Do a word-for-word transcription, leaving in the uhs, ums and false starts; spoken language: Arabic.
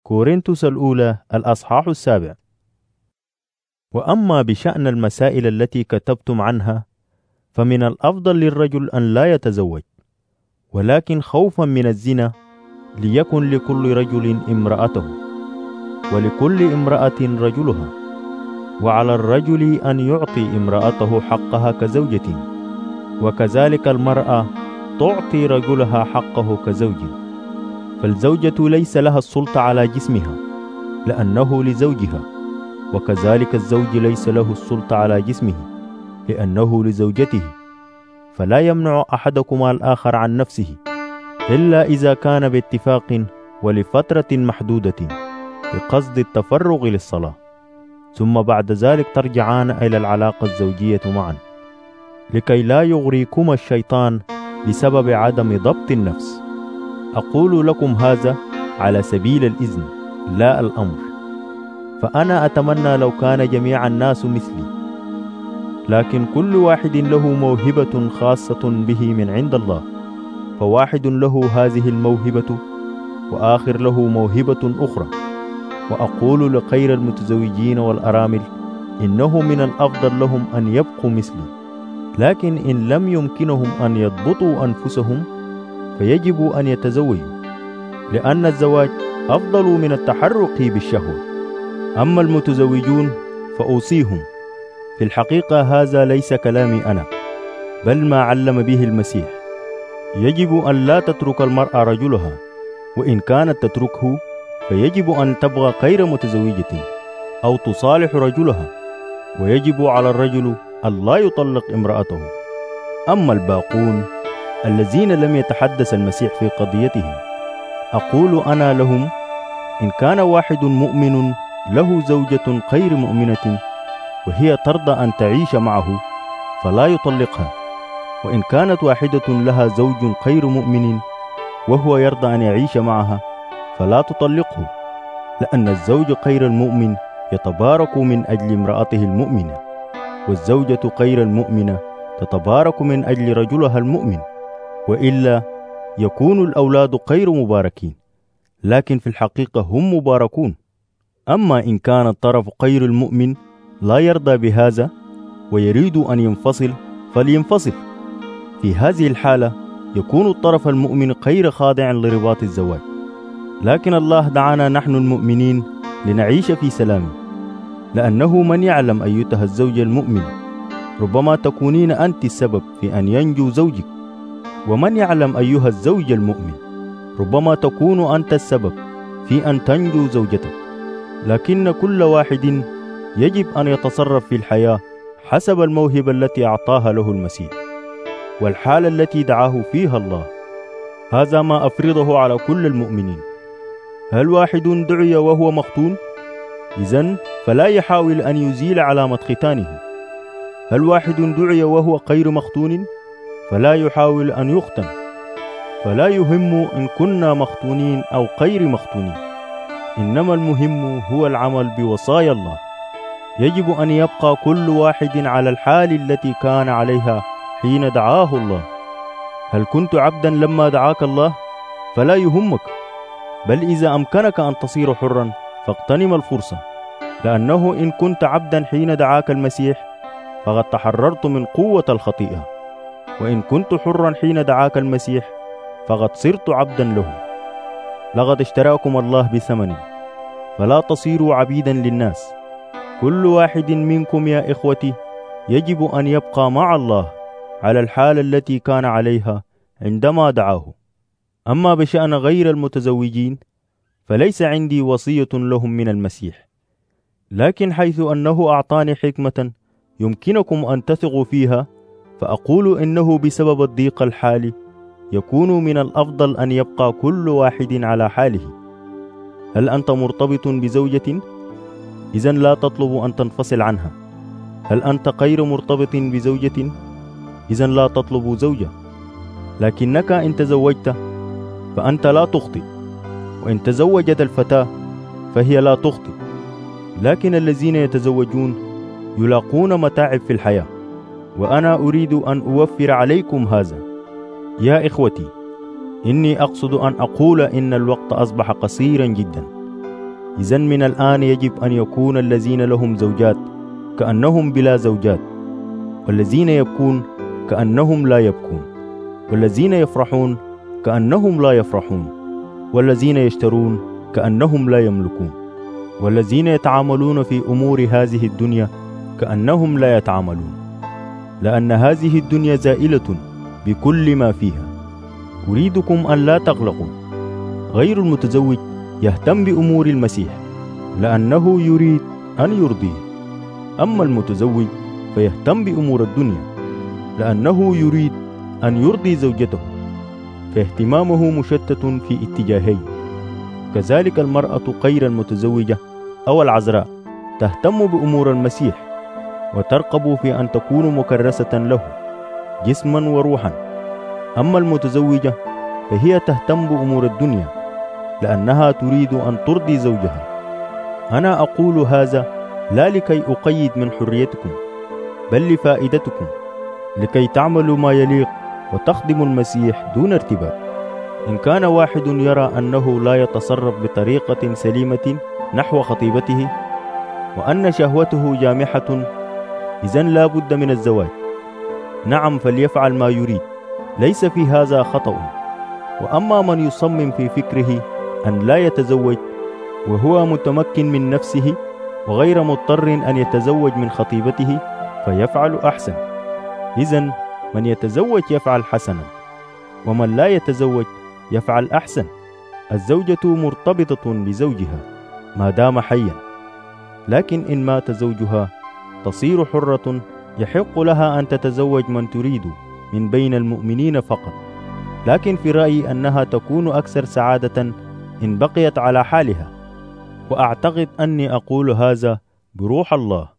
كورنثوس الأولى الأصحاح السابع. وأما بشأن المسائل التي كتبتم عنها، فمن الأفضل للرجل أن لا يتزوج، ولكن خوفا من الزنا ليكن لكل رجل امرأته، ولكل امرأة رجلها، وعلى الرجل أن يعطي امرأته حقها كزوجة، وكذلك المرأة تعطي رجلها حقه كزوج. فالزوجة ليس لها السلطة على جسمها لأنه لزوجها، وكذلك الزوج ليس له السلطة على جسمه لأنه لزوجته. فلا يمنع أحدكما الآخر عن نفسه إلا إذا كان باتفاق ولفترة محدودة بقصد التفرغ للصلاة، ثم بعد ذلك ترجعان إلى العلاقة الزوجية معا، لكي لا يغريكما الشيطان بسبب عدم ضبط النفس. أقول لكم هذا على سبيل الإذن لا الأمر، فأنا أتمنى لو كان جميع الناس مثلي، لكن كل واحد له موهبة خاصة به من عند الله، فواحد له هذه الموهبة وآخر له موهبة أخرى. وأقول لغير المتزوجين والأرامل إنه من الأفضل لهم أن يبقوا مثلي، لكن إن لم يمكنهم أن يضبطوا أنفسهم فيجب أن يتزوجوا، لأن الزواج أفضل من التحرك بالشهوة. أما المتزوجون فأوصيهم، في الحقيقة هذا ليس كلامي أنا، بل ما علم به المسيح. يجب أن لا تترك المرأة رجلها، وإن كانت تتركه فيجب أن تبغى غير متزوجة أو تصالح رجلها، ويجب على الرجل أن لا يطلق امرأته. أما الباقون الذين لم يتحدث المسيح في قضيتهم، أقول أنا لهم: إن كان واحد مؤمن له زوجة غير مؤمنة وهي ترضى أن تعيش معه فلا يطلقها، وإن كانت واحدة لها زوج غير مؤمن وهو يرضى أن يعيش معها فلا تطلقه، لأن الزوج غير المؤمن يتبارك من أجل امرأته المؤمنة، والزوجة غير المؤمنة تتبارك من أجل رجلها المؤمن، وإلا يكون الأولاد غير مباركين، لكن في الحقيقة هم مباركون. أما إن كان الطرف غير المؤمن لا يرضى بهذا ويريد أن ينفصل فلينفصل، في هذه الحالة يكون الطرف المؤمن غير خاضع لرباط الزواج. لكن الله دعانا نحن المؤمنين لنعيش في سلام، لأنه من يعلم أيتها الزوجة المؤمنة ربما تكونين أنت السبب في أن ينجو زوجك، ومن يعلم أيها الزوج المؤمن ربما تكون أنت السبب في أن تنجو زوجتك. لكن كل واحد يجب أن يتصرف في الحياة حسب الموهبة التي أعطاها له المسيح والحالة التي دعاه فيها الله. هذا ما أفرضه على كل المؤمنين. هل واحد دعي وهو مختون؟ إذن فلا يحاول أن يزيل علامة ختانه. هل واحد دعي وهو غير مختون؟ فلا يحاول أن يختن. فلا يهم إن كنا مختونين أو غير مختونين، إنما المهم هو العمل بوصايا الله. يجب أن يبقى كل واحد على الحال التي كان عليها حين دعاه الله. هل كنت عبدا لما دعاك الله؟ فلا يهمك، بل إذا أمكنك أن تصير حرا فاغتنم الفرصة، لأنه إن كنت عبدا حين دعاك المسيح فقد تحررت من قوة الخطيئة، وإن كنت حرا حين دعاك المسيح فقد صرت عبدا له. لقد اشتراكم الله بثمن، فلا تصيروا عبيدا للناس. كل واحد منكم يا إخوتي يجب أن يبقى مع الله على الحال التي كان عليها عندما دعاه. أما بشأن غير المتزوجين فليس عندي وصية لهم من المسيح، لكن حيث أنه أعطاني حكمة يمكنكم أن تثقوا فيها، فأقول إنه بسبب الضيق الحالي يكون من الأفضل أن يبقى كل واحد على حاله. هل أنت مرتبط بزوجة؟ إذن لا تطلب أن تنفصل عنها. هل أنت غير مرتبط بزوجة؟ إذن لا تطلب زوجة. لكنك إن تزوجت فأنت لا تخطئ، وإن تزوجت الفتاة فهي لا تخطئ. لكن الذين يتزوجون يلاقون متاعب في الحياة، وأنا أريد أن أوفر عليكم هذا. يا إخوتي، إني أقصد أن أقول إن الوقت أصبح قصيرا جدا، إذن من الآن يجب أن يكون الذين لهم زوجات كأنهم بلا زوجات، والذين يبكون كأنهم لا يبكون، والذين يفرحون كأنهم لا يفرحون، والذين يشترون كأنهم لا يملكون، والذين يتعاملون في أمور هذه الدنيا كأنهم لا يتعاملون، لأن هذه الدنيا زائلة بكل ما فيها. أريدكم أن لا تقلقوا. غير المتزوج يهتم بأمور المسيح لأنه يريد أن يرضيه، أما المتزوج فيهتم بأمور الدنيا لأنه يريد أن يرضي زوجته، فاهتمامه مشتت في اتجاهين. كذلك المرأة غير المتزوجة أو العذراء تهتم بأمور المسيح وترقب في أن تكون مكرسة له جسما وروحا، أما المتزوجة فهي تهتم بأمور الدنيا لأنها تريد أن ترضي زوجها. أنا أقول هذا لا لكي أقيد من حريتكم، بل لفائدتكم، لكي تعملوا ما يليق وتخدموا المسيح دون ارتباك. إن كان واحد يرى أنه لا يتصرف بطريقة سليمة نحو خطيبته وأن شهوته جامحة، إذن لا بد من الزواج. نعم، فليفعل ما يريد، ليس في هذا خطأ. وأما من يصمم في فكره أن لا يتزوج وهو متمكن من نفسه وغير مضطر أن يتزوج من خطيبته فيفعل أحسن. إذن من يتزوج يفعل حسنا، ومن لا يتزوج يفعل أحسن. الزوجة مرتبطة بزوجها ما دام حيا، لكن إن مات زوجها تصير حرة، يحق لها أن تتزوج من تريد من بين المؤمنين فقط، لكن في رأيي أنها تكون أكثر سعادة إن بقيت على حالها، وأعتقد أني أقول هذا بروح الله.